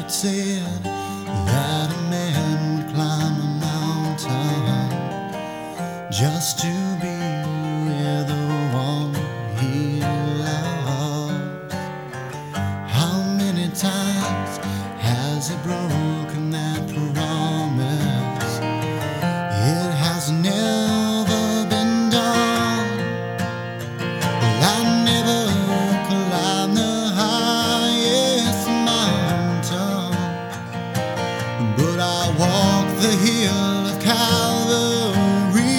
it said that a man would climb a mountain just to be with the one he loves. How many times has he broken that promise? It has never been done. Well, I never climbed the highest mountain, but I walked the hill of Calvary,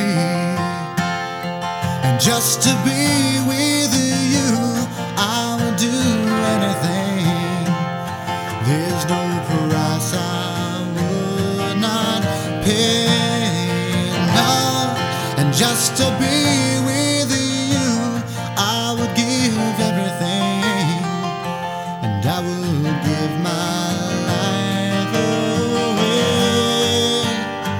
and just to be with you I would do anything. There's no price I would not pay, no. And just to be with you I would give everything, and I would give my life away.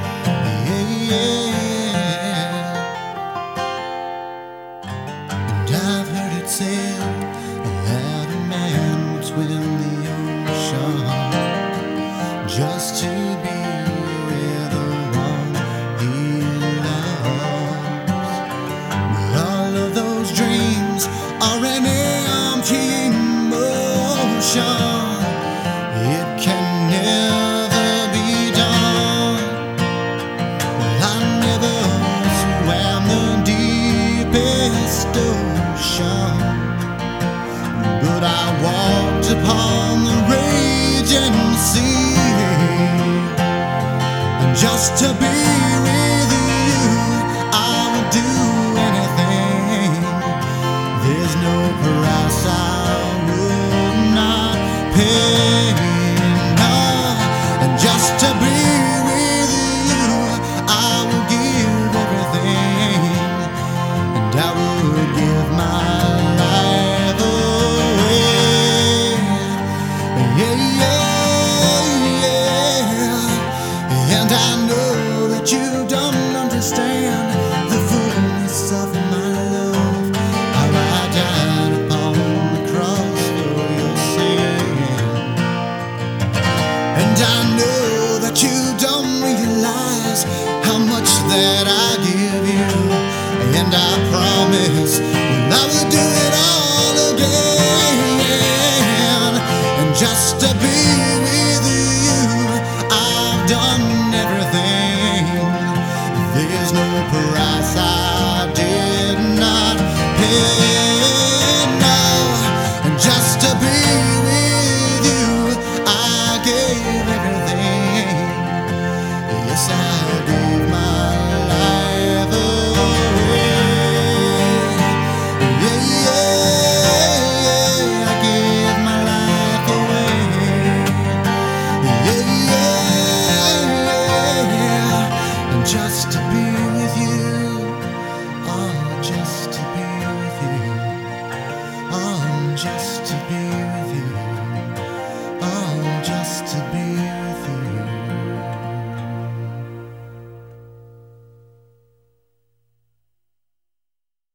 And I've heard it said that a man would swim the ocean just to be with the one he loves. But all of those dreams are an empty emotion. It can never be done. Well, I never swam the deepest ocean, but I walked upon the raging sea. And just to be with you I would do anything. There's no price I would not pay, no. And just to be with you I would give everything, and I would give my life away. Yeah, yeah, yeah. And I know that you don't understand the fullness of my love, how I died upon the cross for your sin. And I know that you don't realize how much that I give you, and I promise I will do it all again. And just to be